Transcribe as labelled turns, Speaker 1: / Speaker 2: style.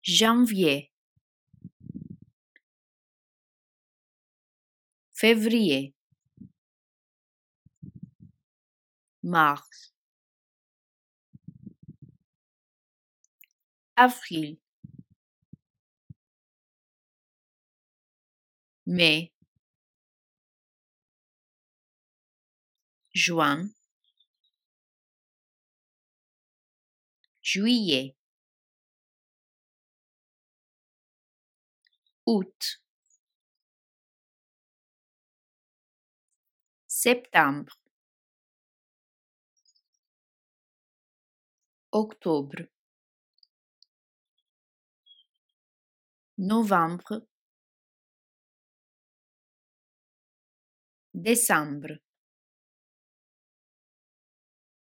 Speaker 1: janvier, février, mars, avril, mai, juin, juillet, août, septembre, octobre, novembre, décembre.